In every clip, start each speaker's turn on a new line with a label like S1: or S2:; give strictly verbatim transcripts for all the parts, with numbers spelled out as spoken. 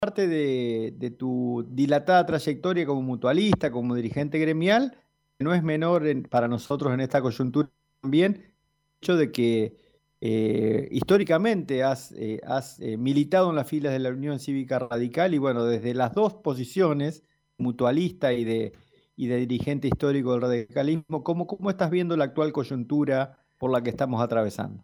S1: parte de, de tu dilatada trayectoria como mutualista, como dirigente gremial, no es menor en- para nosotros en esta coyuntura también el hecho de que eh, históricamente has, eh, has eh, militado en las filas de la Unión Cívica Radical y bueno, desde las dos posiciones, mutualista y de, y de dirigente histórico del radicalismo, ¿cómo, cómo estás viendo la actual coyuntura por la que estamos atravesando?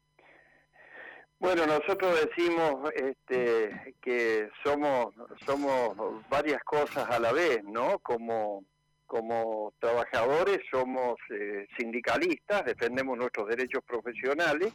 S2: Bueno, nosotros decimos este, que somos somos varias cosas a la vez, ¿no? Como como trabajadores somos eh, sindicalistas, defendemos nuestros derechos profesionales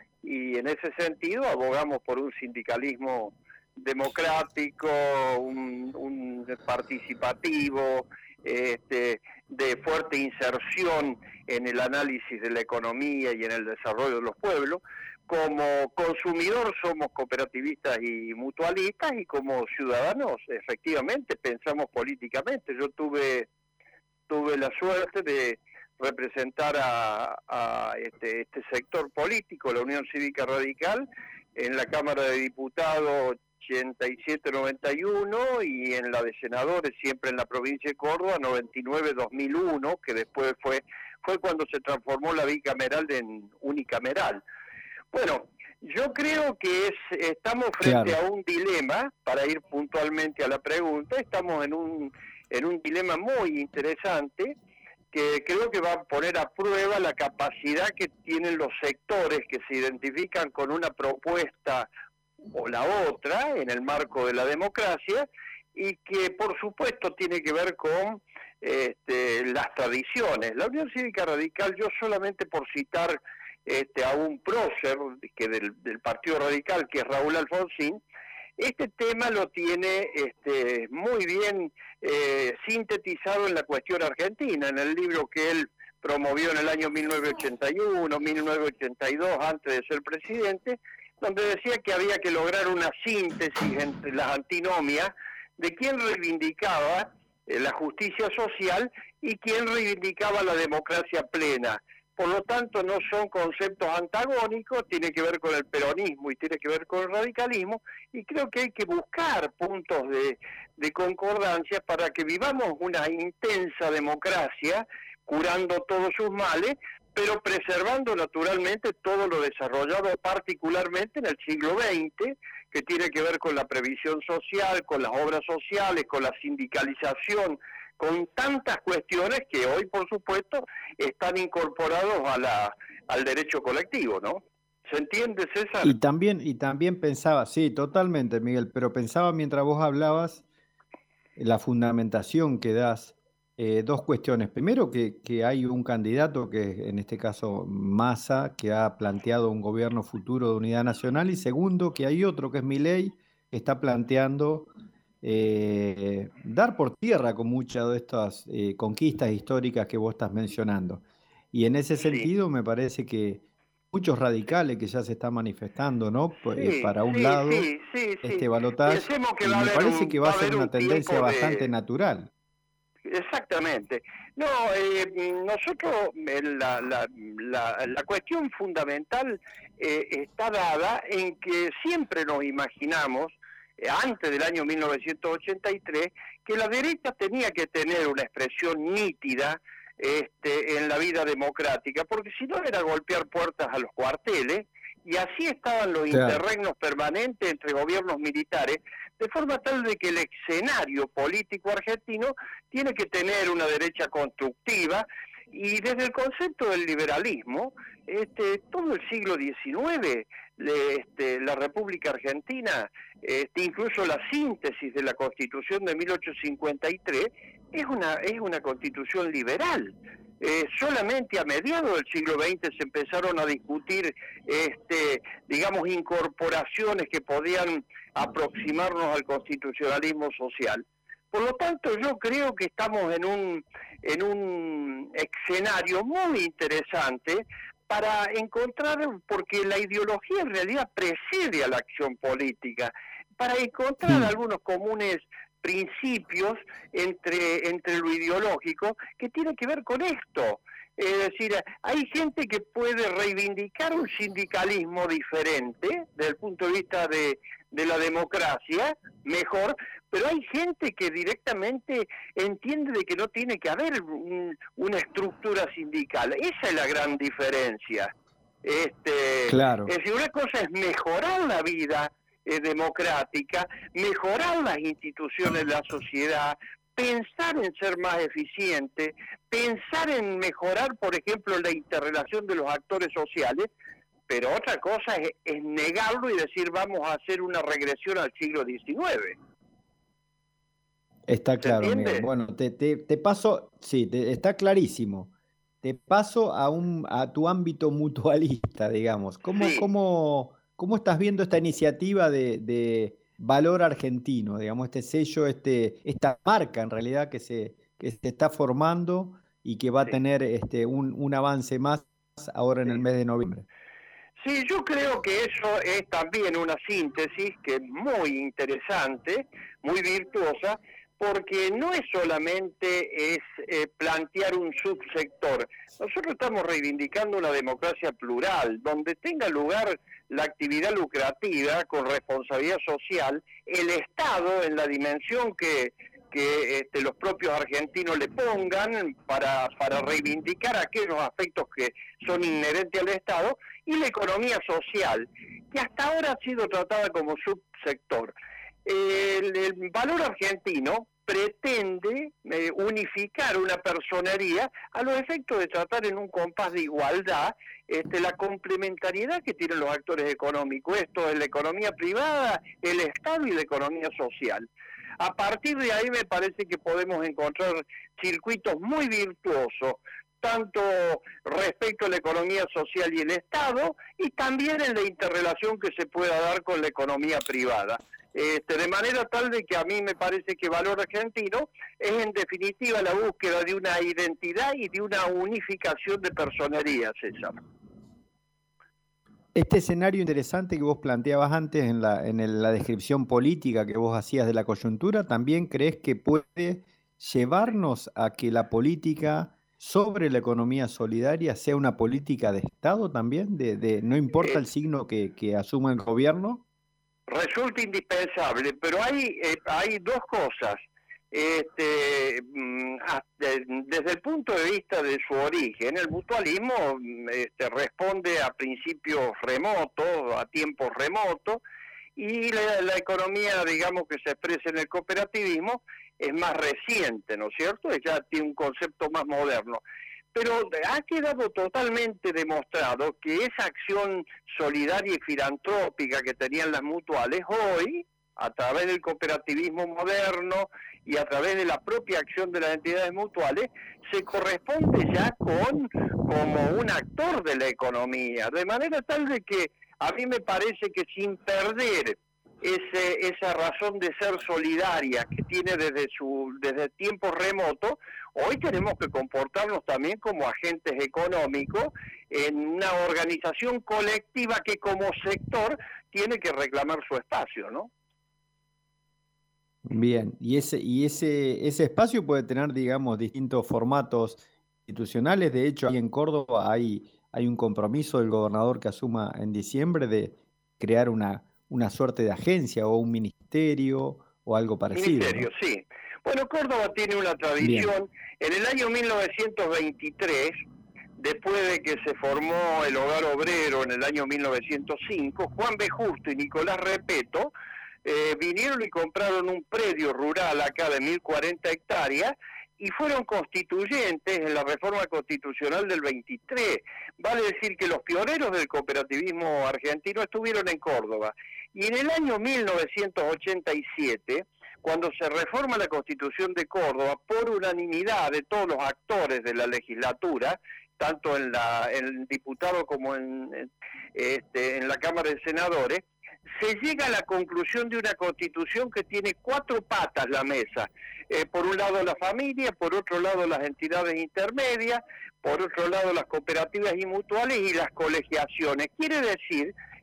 S2: y en ese sentido abogamos por un sindicalismo democrático, un, un participativo, este, de fuerte inserción en el análisis de la economía y en el desarrollo de los pueblos. Como consumidor somos cooperativistas y mutualistas y como ciudadanos efectivamente pensamos políticamente. Yo tuve tuve la suerte de representar a, a este, este sector político, la Unión Cívica Radical, en la Cámara de Diputados ochenta y siete noventa y uno y en la de senadores siempre en la provincia de Córdoba noventa y nueve dos mil uno, que después fue fue cuando se transformó la bicameral en unicameral. Bueno, yo creo que es estamos frente
S1: Claro.
S2: a un dilema, para ir puntualmente a la pregunta, estamos en un en un dilema muy interesante que creo que va a poner a prueba la capacidad que tienen los sectores que se identifican con una propuesta o la otra en el marco de la democracia y que por supuesto tiene que ver con este, las tradiciones. La Unión Cívica Radical, yo solamente por citar este, a un prócer que del, del Partido Radical, que es Raúl Alfonsín, este tema lo tiene este, muy bien eh, sintetizado en la cuestión argentina, en el libro que él promovió en el año mil novecientos ochenta y uno, mil novecientos ochenta y dos, antes de ser presidente, donde decía que había que lograr una síntesis entre las antinomias de quién reivindicaba eh, la justicia social y quién reivindicaba la democracia plena. Por lo tanto, no son conceptos antagónicos, tiene que ver con el peronismo y tiene que ver con el radicalismo, y creo que hay que buscar puntos de, de concordancia para que vivamos una intensa democracia, curando todos sus males, pero preservando naturalmente todo lo desarrollado particularmente en el siglo veinte, que tiene que ver con la previsión social, con las obras sociales, con la sindicalización, con tantas cuestiones que hoy, por supuesto, están incorporados a la, al derecho colectivo, ¿no? ¿Se entiende,
S1: Y
S2: César?
S1: también, y también pensaba, sí, totalmente, Miguel, pero pensaba mientras vos hablabas la fundamentación que das, eh, dos cuestiones. Primero, que, que hay un candidato, que en este caso Massa, que ha planteado un gobierno futuro de unidad nacional, y segundo, que hay otro, que es Milei, que está planteando eh, dar por tierra con muchas de estas eh, conquistas históricas que vos estás mencionando. Y en ese
S2: Sí,
S1: sentido me parece que muchos
S2: sí.
S1: radicales que ya se están manifestando, ¿no? P- eh,
S2: Sí,
S1: para un
S2: sí,
S1: lado
S2: sí, sí, sí.
S1: este balotaje,
S2: Pensemos que
S1: y
S2: va a
S1: me
S2: haber
S1: parece que
S2: un,
S1: va
S2: va
S1: a
S2: a
S1: ser
S2: haber
S1: una
S2: un
S1: tendencia
S2: tiempo
S1: bastante
S2: de...
S1: natural.
S2: Exactamente. No, eh, nosotros, eh, la, la, la, la cuestión fundamental eh, está dada en que siempre nos imaginamos, eh, antes del año mil novecientos ochenta y tres, que la derecha tenía que tener una expresión nítida este, en la vida democrática, porque si no era golpear puertas a los cuarteles, y así estaban los
S1: Claro.
S2: interregnos permanentes entre gobiernos militares, de forma tal de que el escenario político argentino tiene que tener una derecha constructiva, y desde el concepto del liberalismo, este, todo el siglo diecinueve, le, este, la República Argentina, este, incluso la síntesis de la Constitución de mil ochocientos cincuenta y tres, es una, es una constitución liberal. Eh, solamente a mediados del siglo veinte se empezaron a discutir, este, digamos, incorporaciones que podían aproximarnos al constitucionalismo social. Por lo tanto, yo creo que estamos en un, en un escenario muy interesante para encontrar, porque la ideología en realidad precede a la acción política, para encontrar
S1: Hmm.
S2: algunos comunes principios entre, entre lo ideológico que tiene que ver con esto. Es decir, hay gente que puede reivindicar un sindicalismo diferente desde el punto de vista de, de la democracia, mejor, pero hay gente que directamente entiende de que no tiene que haber un, una estructura sindical. Esa es la gran diferencia. Este,
S1: Claro.
S2: Es decir, una cosa es mejorar la vida eh, democrática, mejorar las instituciones de la sociedad, pensar en ser más eficiente, pensar en mejorar, por ejemplo, la interrelación de los actores sociales, pero otra cosa es, es negarlo y decir vamos a hacer una regresión al siglo diecinueve.
S1: Está claro, Miguel. Bueno, te, te, te paso, sí, te, está clarísimo. Te paso a un a tu ámbito mutualista, digamos. ¿Cómo,
S2: Sí.
S1: cómo, cómo estás viendo esta iniciativa de, de Valor Argentino, digamos, este sello, este, esta marca en realidad que se, que se está formando y que va a
S2: Sí.
S1: tener este, un, un avance más ahora en
S2: Sí.
S1: el mes de noviembre?
S2: Sí, yo creo que eso es también una síntesis que es muy interesante, muy virtuosa, porque no es solamente es eh, plantear un subsector. Nosotros estamos reivindicando una democracia plural, donde tenga lugar la actividad lucrativa con responsabilidad social, el Estado en la dimensión que, que este, los propios argentinos le pongan para, para reivindicar aquellos aspectos que son inherentes al Estado, y la economía social, que hasta ahora ha sido tratada como subsector. El, el Valor Argentino pretende eh, unificar una personería a los efectos de tratar en un compás de igualdad este, la complementariedad que tienen los actores económicos. Esto es la economía privada, el Estado y la economía social. A partir de ahí me parece que podemos encontrar circuitos muy virtuosos, tanto respecto a la economía social y el Estado, y también en la interrelación que se pueda dar con la economía privada. Este, de manera tal de que a mí me parece que Valor Argentino es en definitiva la búsqueda de una identidad y de una unificación de personería, César.
S1: Este escenario interesante que vos planteabas antes en la, en el, la descripción política que vos hacías de la coyuntura, ¿también crees que puede llevarnos a que la política sobre la economía solidaria sea una política de Estado también? De, de no importa el signo que, que asuma el gobierno.
S2: Resulta indispensable, pero hay, eh, hay dos cosas. Este, desde el punto de vista de su origen, el mutualismo este, responde a principios remotos, a tiempos remotos, y la, la economía, digamos, que se expresa en el cooperativismo es más reciente, ¿no es cierto? Ya tiene un concepto más moderno. Pero ha quedado totalmente demostrado que esa acción solidaria y filantrópica que tenían las mutuales hoy, a través del cooperativismo moderno y a través de la propia acción de las entidades mutuales, se corresponde ya con como un actor de la economía, de manera tal de que a mí me parece que sin perder ese, esa razón de ser solidaria que tiene desde su desde tiempos remotos, hoy tenemos que comportarnos también como agentes económicos en una organización colectiva que como sector tiene que reclamar su espacio, ¿no?
S1: Bien, y ese, y ese, ese espacio puede tener, digamos, distintos formatos institucionales. De hecho, ahí en Córdoba hay, hay un compromiso del gobernador que asuma en diciembre de crear una, una suerte de agencia o un ministerio o algo parecido.
S2: Ministerio, ¿no? Sí. Bueno, Córdoba tiene una tradición. Bien. En el año mil novecientos veintitrés, después de que se formó el Hogar Obrero en el año mil novecientos cinco, Juan B. Justo y Nicolás Repeto eh, vinieron y compraron un predio rural acá de mil cuarenta hectáreas y fueron constituyentes en la reforma constitucional del veintitrés. Vale decir que los pioneros del cooperativismo argentino estuvieron en Córdoba. Y en el año mil novecientos ochenta y siete, cuando se reforma la Constitución de Córdoba por unanimidad de todos los actores de la legislatura, tanto en, la, en el diputado como en, en, este, en la Cámara de Senadores, se llega a la conclusión de una Constitución que tiene cuatro patas la mesa. Eh, por un lado la familia, por otro lado las entidades intermedias, por otro lado las cooperativas y mutuales y las colegiaciones. Quiere decir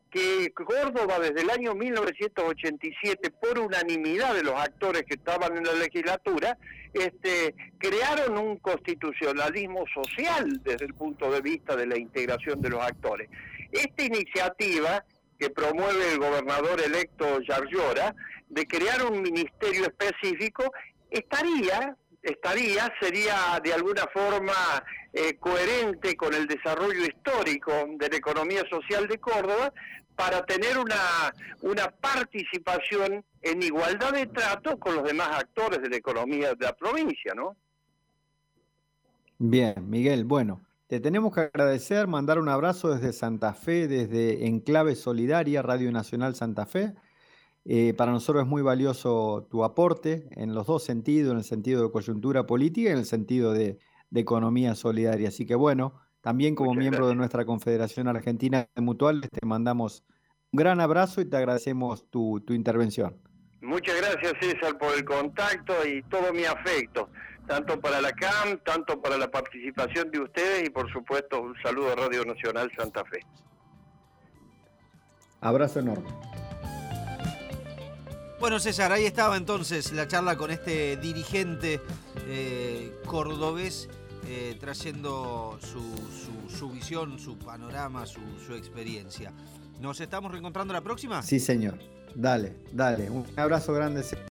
S2: que Córdoba desde el año mil novecientos ochenta y siete, por unanimidad de los actores que estaban en la legislatura, este, crearon un constitucionalismo social desde el punto de vista de la integración de los actores. Esta iniciativa que promueve el gobernador electo Yarlora, de crear un ministerio específico, estaría, estaría, sería de alguna forma eh, coherente con el desarrollo histórico de la economía social de Córdoba, para tener una, una participación en igualdad de trato con los demás actores de la economía de la provincia, ¿no?
S1: Bien, Miguel, bueno, te tenemos que agradecer, mandar un abrazo desde Santa Fe, desde Enclave Solidaria, Radio Nacional Santa Fe. Eh, para nosotros es muy valioso tu aporte en los dos sentidos, en el sentido de coyuntura política y en el sentido de, de economía solidaria. Así que bueno, también como
S2: Muchas
S1: miembro
S2: gracias.
S1: de nuestra Confederación Argentina de Mutuales, te mandamos un gran abrazo y te agradecemos tu, tu intervención.
S2: Muchas gracias, César, por el contacto y todo mi afecto, tanto para la C A M, tanto para la participación de ustedes y por supuesto un saludo a Radio Nacional Santa Fe.
S1: Abrazo enorme.
S3: Bueno, César, ahí estaba entonces la charla con este dirigente eh, cordobés, eh, trayendo su, su, su visión, su panorama, su, su experiencia. ¿Nos estamos reencontrando la próxima?
S1: Sí, señor. Dale, dale. Un abrazo grande.